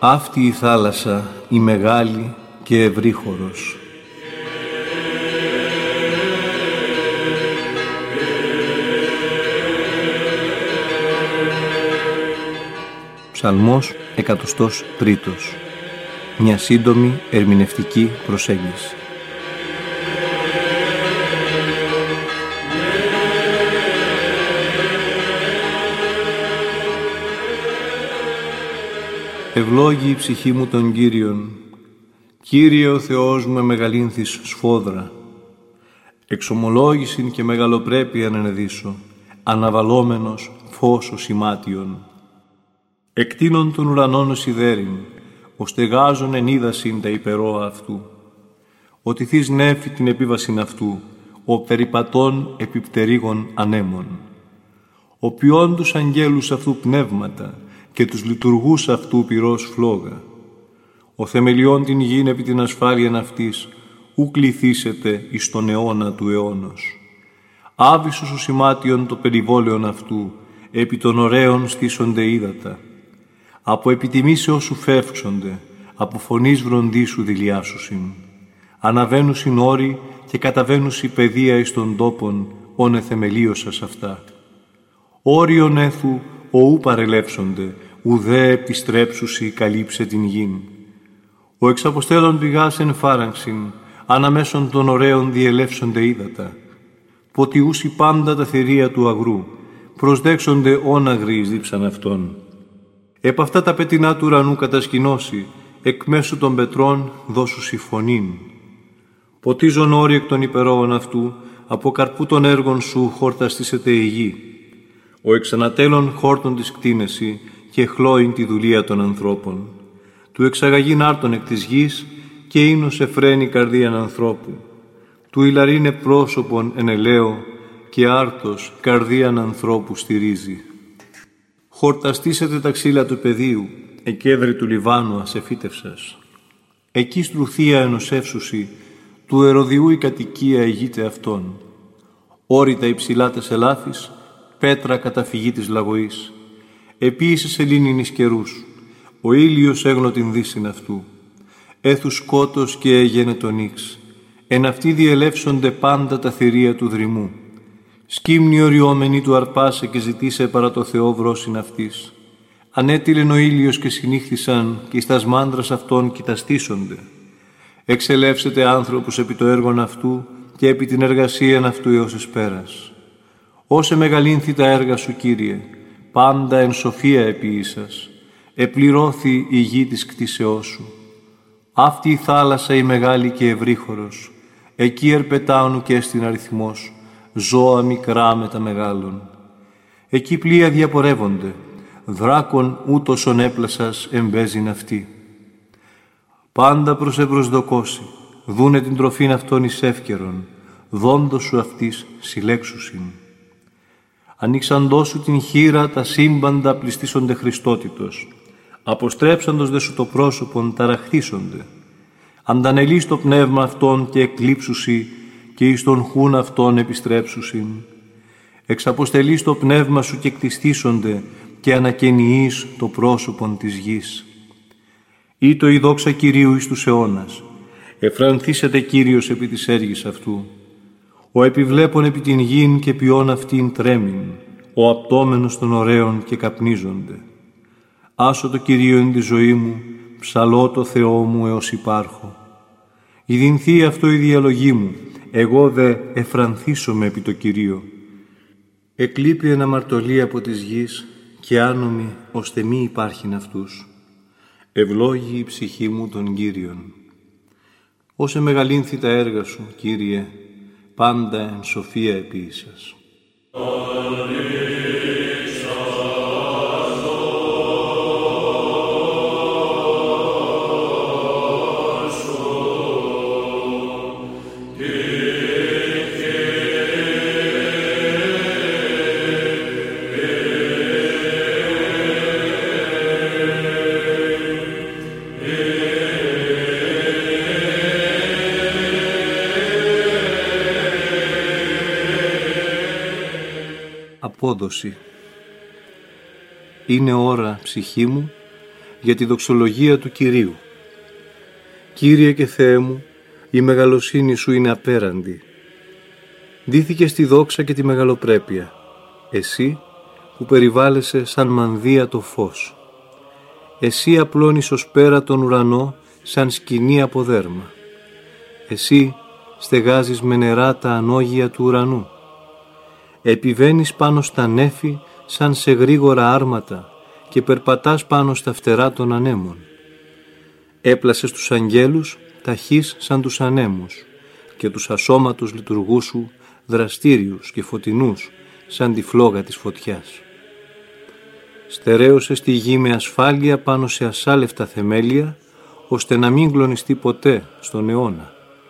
Αυτή η θάλασσα, η μεγάλη και ευρύχωρος. Ψαλμός 103. Μια σύντομη ερμηνευτική προσέγγιση. Ευλόγη η ψυχή μου τον Κύριον. Κύριε ο Θεός μου εμεγαλύνθης σφόδρα. Εξομολόγησιν και μεγαλοπρέπειαν ενεδίσω, αναβαλόμενος φως ο σημάτιον. Εκτείνων των ουρανών σιδέριν, ο στεγάζων εν είδασιν τα υπερόα αυτού. Ότι θείς νέφη την επίβασιν αυτού, ο περιπατών επιπτερίγων ανέμων. Ο ποιόν τους αγγέλους αυτού πνεύματα και τους λειτουργούς αυτού πυρός φλόγα. Ο θεμελιών την γην επί την ασφάλειαν αυτής, ου κληθήσετε εις τον αιώνα του αιώνος. Άβυσος ο σημάτιον το περιβόλαιον αυτού, επί των ωραίων στήσονται ύδατα. Από επιτιμήσεως σου φεύξονται, από φωνής βροντίσου δηλιάσουσιν. Αναβαίνουσιν όροι και καταβαίνουσι παιδεία εις των τόπων, όν εθεμελίωσας αυτά. Όριον έθου, οού παρελεύσονται, ουδέ επιστρέψουσι καλύψε την γην. Ο εξαποστέλων πηγάς εν φάραγξιν, αναμέσων των ωραίων διελεύσονται ύδατα. Ποτιούσι πάντα τα θηρία του αγρού, προσδέξονται όναγροι δίψαν αυτών. Επ' αυτά τα πετεινά του ουρανού κατασκηνώσει, εκ μέσου των πετρών δώσουσι φωνήν. Ποτίζον όροι εκ των υπερόων αυτού, από καρπού των έργων σου χορταστήσεται η γη. Ο εξανατέλων χόρτων της κτίνεση και χλώειν τη δουλεία των ανθρώπων. Του εξαγαγήν άρτων εκ της γης και ίνος εφραίνει καρδίαν ανθρώπου. Του ηλαρίνε πρόσωπον εν ελαίο και άρτος καρδίαν ανθρώπου στηρίζει. Χορταστήσετε τα ξύλα του πεδίου, εκέδρη του Λιβάνου ασεφίτευσας. Εκεί στρουθία ενωσεύσουσι, του ερωδιού η κατοικία ηγείται αυτών. Όρητα υψηλά τες ελάφης, πέτρα καταφυγή της λαγωής. Επίησε σελήνην εις καιρούς, ο ήλιος έγνω την δύσιν αυτού. Έθου σκότος και έγενε τον ίξ, εν αυτοί διελεύσονται πάντα τα θηρία του δρυμού. Σκύμνη οριόμενη του αρπάσε και ζητήσε παρά το Θεό βρόσιν αυτής. Ανέτειλεν ο ήλιος και συνήχθησαν και εις τας μάντρας αυτών κοιταστήσονται. Εξελεύσετε άνθρωπος επί το έργον αυτού και επί την εργασίαν αυτού έως εσπέρας. Όσε μεγαλύνθη τα έργα σου, Κύριε, πάντα εν σοφία επίησας, επληρώθη η γη της κτίσεώς σου. Αυτή η θάλασσα η μεγάλη και ευρύχωρος, εκεί ερπετάωνου και στην αριθμός, ζώα μικρά με τα μεγάλων. Εκεί πλοία διαπορεύονται, δράκων ούτως ονέπλασας εμπέζειν αυτή. Πάντα προς εμπροσδοκώσει, δούνε την τροφήν αυτών εις εύκαιρον, δόντος σου αυτής συλλέξουσιν. Ανοίξαντός σου την χείρα, τα σύμπαντα πληστήσονται Χριστότητος. Αποστρέψαντος δε σου το πρόσωπον, ταραχθήσονται. Αντανελείς το πνεύμα αυτών και εκλείψουσι, και εις τον χούν αυτών επιστρέψουσιν. Εξαποστελείς το πνεύμα σου και κτιστήσονται, και ανακαινιείς το πρόσωπον της γης. Ήτο η δόξα Κυρίου εις τους αιώνας. Εφρανθήσετε Κύριος επί της έργης αυτού. Ο επιβλέπων επί την γην και ποιόν αυτήν τρέμην, ο απτόμενος των ωραίων και καπνίζονται. Άσω το Κυρίο εν τη ζωή μου, ψαλώ το Θεό μου έως υπάρχω. Ιδυνθεί αυτό η διαλογή μου, εγώ δε εφρανθήσομαι επί το Κυρίο. Εκλείπει εν αμαρτωλή από της γης και άνομοι ώστε μη υπάρχειν αυτούς. Ευλόγη η ψυχή μου τον Κύριον. Όσε μεγαλύνθη τα έργα σου, Κύριε, πάντα εν σοφία επίησας. Απόδοση. Είναι ώρα, ψυχή μου, για τη δοξολογία του Κυρίου. Κύριε και Θεέ μου, η μεγαλοσύνη σου είναι απέραντη. Ντύθηκες τη δόξα και τη μεγαλοπρέπεια, εσύ που περιβάλλεσαι σαν μανδύα το φως. Εσύ απλώνεις ως πέρα τον ουρανό σαν σκηνή από δέρμα. Εσύ στεγάζεις με νερά τα ανώγεια του ουρανού. Επιβαίνεις πάνω στα νέφη σαν σε γρήγορα άρματα και περπατάς πάνω στα φτερά των ανέμων. Έπλασες τους αγγέλους ταχύς σαν τους ανέμους και τους ασώματους λειτουργούς σου δραστήριους και φωτεινούς σαν τη φλόγα της φωτιάς. Στερέωσες τη γη με ασφάλεια πάνω σε ασάλευτα θεμέλια, ώστε να μην κλονιστεί ποτέ στον αιώνα.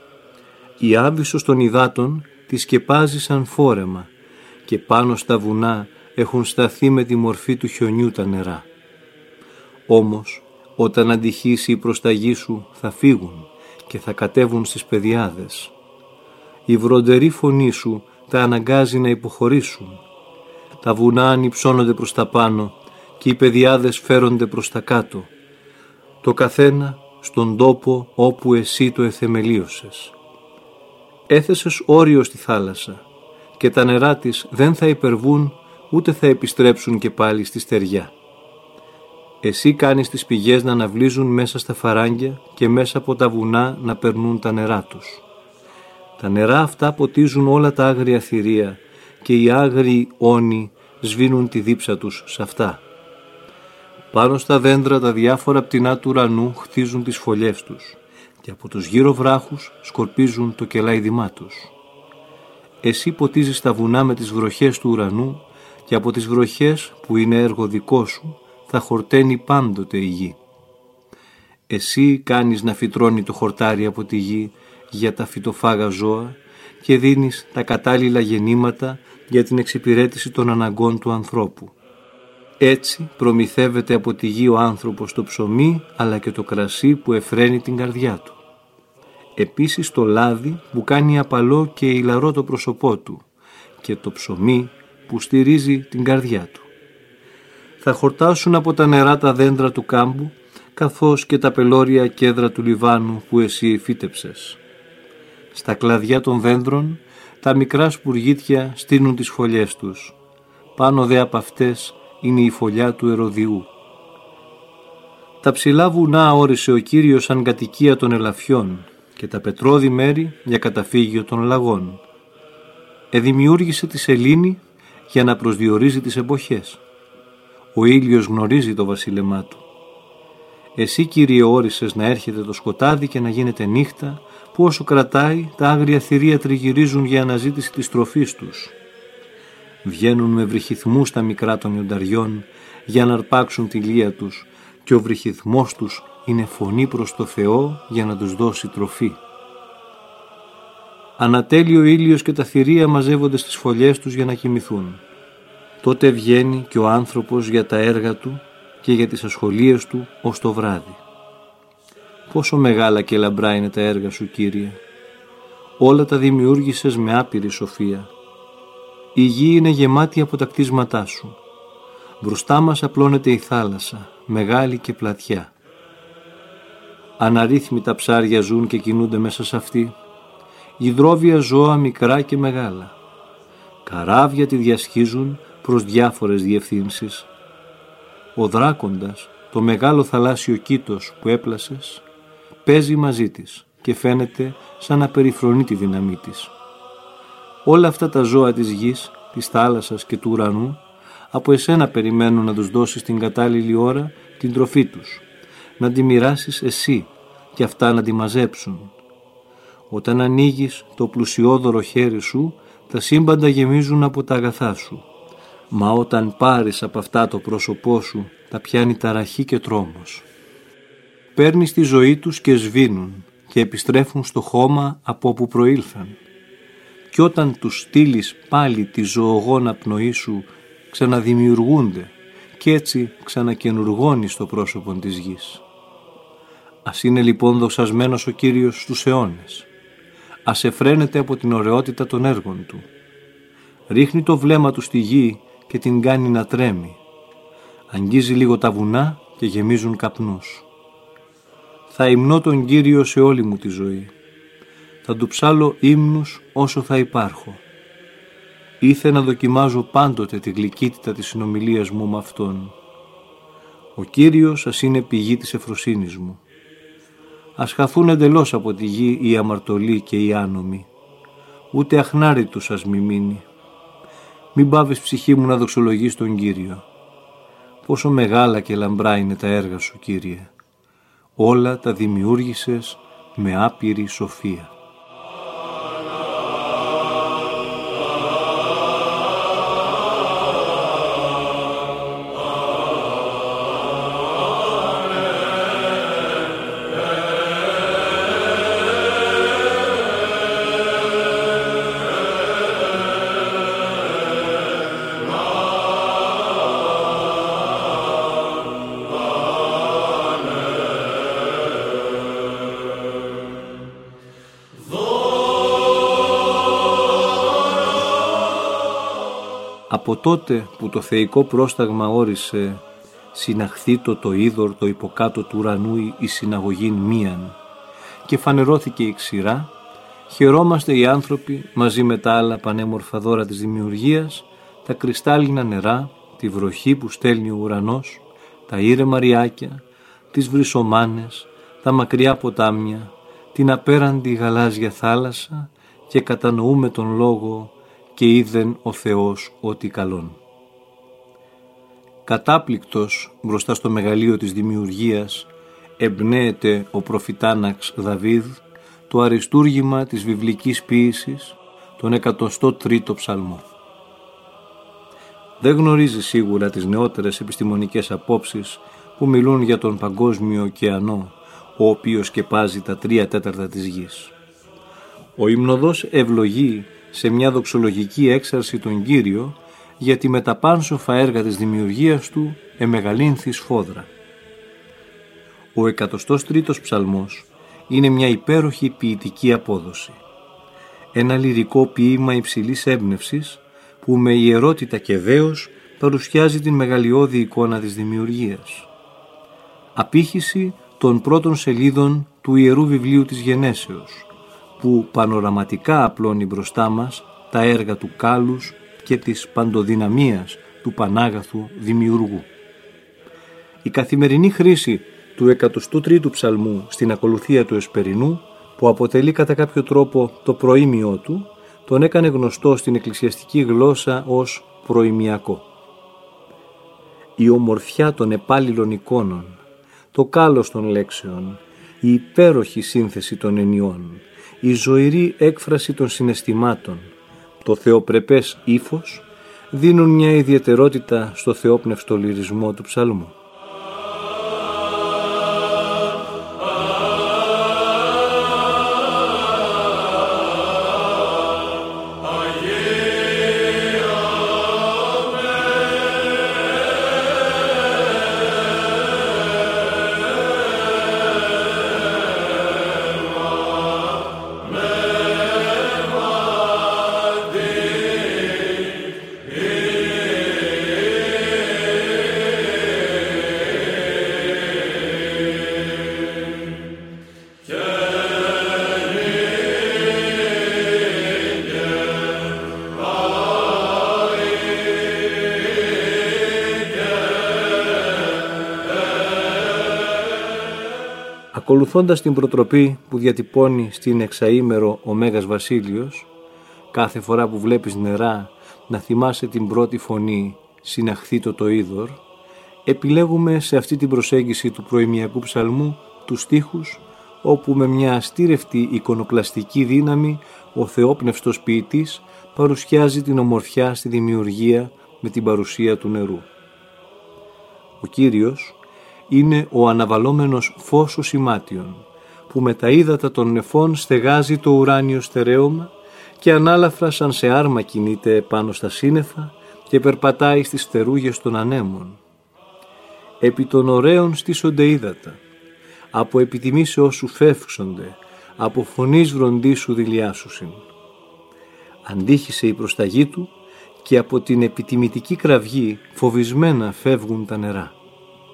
Η άβυσσος των υδάτων τη σκεπάζει σαν φόρεμα και πάνω στα βουνά έχουν σταθεί με τη μορφή του χιονιού τα νερά. Όμως, όταν αντυχήσει η προσταγή σου θα φύγουν και θα κατέβουν στις πεδιάδες. Η βροντερή φωνή σου τα αναγκάζει να υποχωρήσουν. Τα βουνά ανυψώνονται προς τα πάνω και οι πεδιάδες φέρονται προς τα κάτω. Το καθένα στον τόπο όπου εσύ το εθεμελίωσες. Έθεσες όριο στη θάλασσα και τα νερά της δεν θα υπερβούν ούτε θα επιστρέψουν και πάλι στη στεριά. Εσύ κάνεις τις πηγές να αναβλύζουν μέσα στα φαράγγια και μέσα από τα βουνά να περνούν τα νερά τους. Τα νερά αυτά ποτίζουν όλα τα άγρια θηρία και οι άγριοι όνοι σβήνουν τη δίψα τους σε αυτά. Πάνω στα δέντρα τα διάφορα πτηνά του ουρανού χτίζουν τις φωλιές τους και από τους γύρω βράχους σκορπίζουν το κελάιδημά τους. Εσύ ποτίζεις τα βουνά με τις βροχές του ουρανού και από τις βροχές που είναι έργο δικό σου θα χορταίνει πάντοτε η γη. Εσύ κάνεις να φυτρώνει το χορτάρι από τη γη για τα φυτοφάγα ζώα και δίνεις τα κατάλληλα γεννήματα για την εξυπηρέτηση των αναγκών του ανθρώπου. Έτσι προμηθεύεται από τη γη ο άνθρωπος το ψωμί αλλά και το κρασί που εφραίνει την καρδιά του. Επίσης το λάδι που κάνει απαλό και ηλαρό το πρόσωπό του και το ψωμί που στηρίζει την καρδιά του. Θα χορτάσουν από τα νερά τα δέντρα του κάμπου καθώς και τα πελώρια κέδρα του Λιβάνου που εσύ φύτεψες. Στα κλαδιά των δέντρων τα μικρά σπουργίτια στείνουν τις φωλιές τους. Πάνω δε από αυτές είναι η φωλιά του ερωδιού. Τα ψηλά βουνά όρισε ο Κύριος σαν κατοικία των ελαφιών και τα πετρώδη μέρη για καταφύγιο των λαγών. Εδημιούργησε τη σελήνη για να προσδιορίζει τις εποχές. Ο ήλιος γνωρίζει το βασίλεμά του. Εσύ, Κύριε, όρισες να έρχεται το σκοτάδι και να γίνεται νύχτα, που όσο κρατάει τα άγρια θηρία τριγυρίζουν για αναζήτηση της τροφής τους. Βγαίνουν με βρυχυθμούς τα μικρά των λιονταριών για να αρπάξουν τη λία τους και ο βρυχυθμός τους είναι φωνή προς το Θεό για να τους δώσει τροφή. Ανατέλει ο ήλιος και τα θηρία μαζεύονται στις φωλιές τους για να κοιμηθούν. Τότε βγαίνει και ο άνθρωπος για τα έργα του και για τις ασχολίες του ως το βράδυ. Πόσο μεγάλα και λαμπρά είναι τα έργα σου, Κύριε. Όλα τα δημιούργησες με άπειρη σοφία. Η γη είναι γεμάτη από τα κτίσματά σου. Μπροστά μας απλώνεται η θάλασσα, μεγάλη και πλατιά. Αναρρύθμιτα ψάρια ζουν και κινούνται μέσα σε αυτή. Υδρόβια ζώα μικρά και μεγάλα. Καράβια τη διασχίζουν προς διάφορες διευθύνσεις. Ο δράκοντας, το μεγάλο θαλάσσιο κήτος που έπλασες, παίζει μαζί της και φαίνεται σαν να περιφρονεί τη δύναμή της. Όλα αυτά τα ζώα της γης, της θάλασσας και του ουρανού, από εσένα περιμένουν να τους δώσεις την κατάλληλη ώρα την τροφή τους, να τη μοιράσεις εσύ και αυτά να τη μαζέψουν. Όταν ανοίγεις το πλουσιόδωρο χέρι σου, τα σύμπαντα γεμίζουν από τα αγαθά σου. Μα όταν πάρεις από αυτά το πρόσωπό σου, τα πιάνει ταραχή και τρόμος. Παίρνεις τη ζωή τους και σβήνουν και επιστρέφουν στο χώμα από όπου προήλθαν. Και όταν τους στείλεις πάλι τη ζωογόνα πνοή σου, ξαναδημιουργούνται και έτσι ξανακαινουργώνεις το πρόσωπο της γης. Ας είναι λοιπόν δοξασμένος ο Κύριος στους αιώνες. Ας εφραίνεται από την ωραιότητα των έργων του. Ρίχνει το βλέμμα του στη γη και την κάνει να τρέμει. Αγγίζει λίγο τα βουνά και γεμίζουν καπνούς. Θα υμνώ τον Κύριο σε όλη μου τη ζωή. Θα του ψάλω ύμνους όσο θα υπάρχω. Ήθε να δοκιμάζω πάντοτε τη γλυκύτητα της συνομιλίας μου με Αυτόν. Ο Κύριος ας είναι πηγή της ευφροσύνης μου. Ας χαθούν εντελώς από τη γη οι αμαρτωλοί και οι άνομοι. Ούτε αχνάρι τους ας μη μείνει. Μην πάβεις ψυχή μου να δοξολογείς τον Κύριο. Πόσο μεγάλα και λαμπρά είναι τα έργα σου, Κύριε. Όλα τα δημιούργησες με άπειρη σοφία. Από τότε που το θεϊκό πρόσταγμα όρισε «Συναχθήτω το είδωρ το υποκάτω του ουρανού η συναγωγήν μίαν» και φανερώθηκε η ξηρά, χαιρόμαστε οι άνθρωποι μαζί με τα άλλα πανέμορφα δώρα της δημιουργίας, τα κρυστάλλινα νερά, τη βροχή που στέλνει ο ουρανός, τα ήρεμα ριάκια, τις βρυσομάνες, τα μακριά ποτάμια, την απέραντη γαλάζια θάλασσα και κατανοούμε τον λόγο «και είδεν ο Θεός ότι καλόν». Κατάπληκτος μπροστά στο μεγαλείο της δημιουργίας εμπνέεται ο προφητάναξ Δαβίδ το αριστούργημα της βιβλικής ποίησης, τον 103ο ψαλμό. Δεν γνωρίζει σίγουρα τις νεότερες επιστημονικές απόψεις που μιλούν για τον παγκόσμιο ωκεανό, ο οποίος σκεπάζει τα 3/4 της γης. Ο υμνοδός ευλογεί σε μια δοξολογική έξαρση τον Κύριο γιατί με τα πάνσοφα έργα της δημιουργίας του εμεγαλύνθη σφόδρα. Ο 103ος ψαλμός είναι μια υπέροχη ποιητική απόδοση. Ένα λυρικό ποίημα υψηλής έμπνευσης που με ιερότητα και δέος παρουσιάζει την μεγαλειώδη εικόνα της δημιουργίας. Απήχηση των πρώτων σελίδων του Ιερού Βιβλίου της Γενέσεως, που πανοραματικά απλώνει μπροστά μας τα έργα του κάλους και της παντοδυναμίας του πανάγαθου δημιουργού. Η καθημερινή χρήση του 103ου ψαλμού στην ακολουθία του Εσπερινού, που αποτελεί κατά κάποιο τρόπο το προήμιό του, τον έκανε γνωστό στην εκκλησιαστική γλώσσα ως προημιακό. Η ομορφιά των επάλληλων εικόνων, το κάλος των λέξεων, η υπέροχη σύνθεση των ενιών, η ζωηρή έκφραση των συναισθημάτων, το θεοπρεπές ύφος δίνουν μια ιδιαιτερότητα στο θεόπνευστο λυρισμό του ψαλμού. Ακολουθώντας την προτροπή που διατυπώνει στην εξαήμερο ο Μέγας Βασίλειος, κάθε φορά που βλέπεις νερά να θυμάσαι την πρώτη φωνή «Συναχθήτω το είδωρ», επιλέγουμε σε αυτή την προσέγγιση του προημιακού ψαλμού τους στίχους όπου με μια αστήρευτη εικονοπλαστική δύναμη ο θεόπνευστος ποιητής παρουσιάζει την ομορφιά στη δημιουργία με την παρουσία του νερού. Ο Κύριος είναι ο αναβαλόμενος φως οσημάτιον, που με τα ύδατα των νεφών στεγάζει το ουράνιο στερέωμα και ανάλαφρα σαν σε άρμα κινείται πάνω στα σύννεφα και περπατάει στις φτερούγες των ανέμων. Επί των ωραίων στήσονται ύδατα, από επιτιμήσεώς σου φεύξονται, από φωνής βροντής σου δηλιάσουσιν. Αντίχησε η προσταγή του και από την επιτιμητική κραυγή φοβισμένα φεύγουν τα νερά.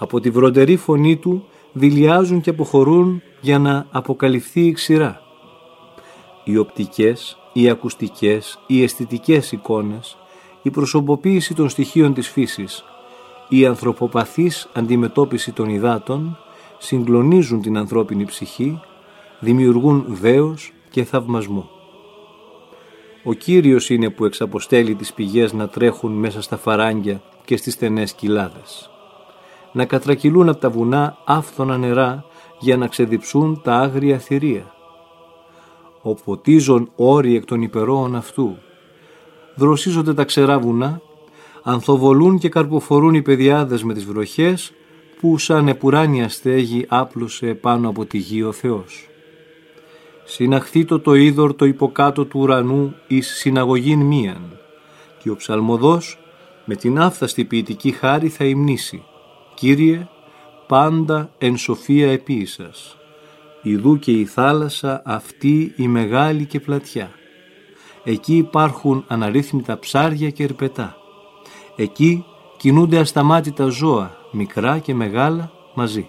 Από τη βροντερή φωνή του δειλιάζουν και αποχωρούν για να αποκαλυφθεί η ξηρά. Οι οπτικές, οι ακουστικές, οι αισθητικές εικόνες, η προσωποποίηση των στοιχείων της φύσης, η ανθρωποπαθής αντιμετώπιση των υδάτων συγκλονίζουν την ανθρώπινη ψυχή, δημιουργούν δέος και θαυμασμό. Ο Κύριος είναι που εξαποστέλει τις πηγές να τρέχουν μέσα στα φαράγγια και στις στενές κοιλάδες, να κατρακυλούν από τα βουνά άφθονα νερά για να ξεδιψούν τα άγρια θηρία. Ο ποτίζων όροι εκ των υπερώων αυτού, δροσίζονται τα ξερά βουνά, ανθοβολούν και καρποφορούν οι πεδιάδες με τις βροχές που σαν επουράνια στέγη άπλωσε πάνω από τη γη ο Θεός. Συναχθήτω το είδωρ το υποκάτω του ουρανού εις συναγωγήν μίαν, και ο ψαλμοδός με την άφθαστη ποιητική χάρη θα υμνήσει: Κύριε, πάντα εν σοφία επίησας. Ιδού και η θάλασσα αυτή η μεγάλη και πλατιά. Εκεί υπάρχουν αναρρύθμιτα ψάρια και ερπετά. Εκεί κινούνται ασταμάτητα ζώα, μικρά και μεγάλα μαζί.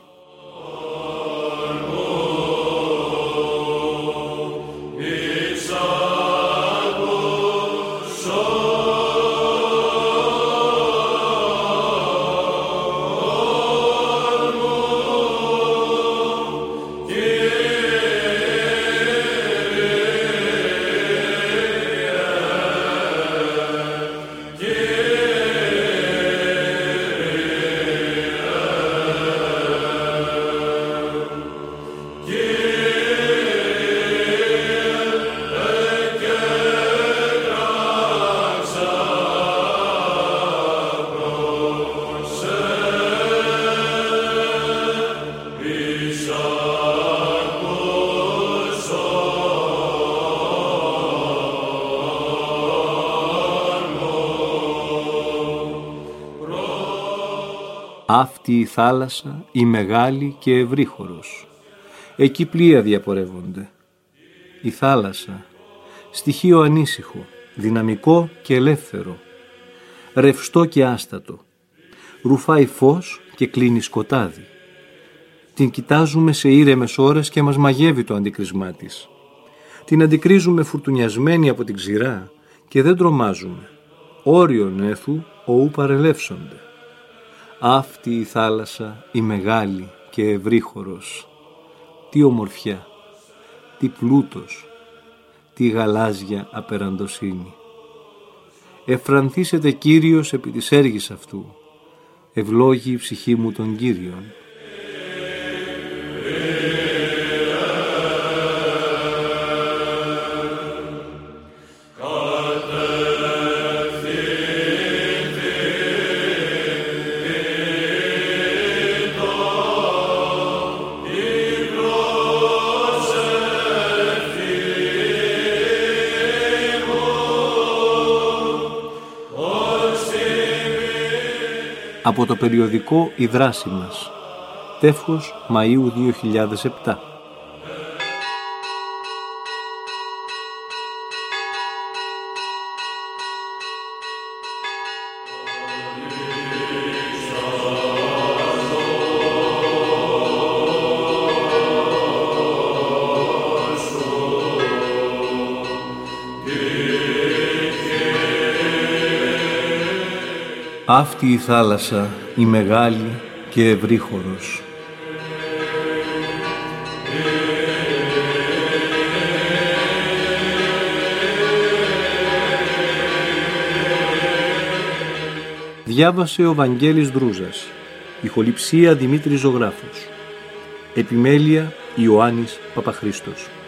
Αυτή η θάλασσα, η μεγάλη και ευρύχωρος. Εκεί πλοία διαπορεύονται. Η θάλασσα, στοιχείο ανήσυχο, δυναμικό και ελεύθερο, ρευστό και άστατο. Ρουφάει φως και κλείνει σκοτάδι. Την κοιτάζουμε σε ήρεμες ώρες και μας μαγεύει το αντικρισμά της. Την αντικρίζουμε φουρτουνιασμένη από την ξηρά και δεν τρομάζουμε. Όριον έθου οού παρελεύσονται. Αυτή η θάλασσα, η μεγάλη και ευρύχωρος. Τι ομορφιά, τι πλούτος, τι γαλάζια απεραντοσύνη. Εφρανθήσετε Κύριος επί της έργης αυτού. Ευλόγη η ψυχή μου τον Κύριον. Από το περιοδικό «Η δράση μας», τεύχος Μαΐου 2007. Αυτή η θάλασσα, η μεγάλη και ευρύχωρος. Διάβασε ο Βαγγέλης Δρούζας. Ηχοληψία Δημήτρης Ζωγράφος. Επιμέλεια Ιωάννης Παπαχρήστος.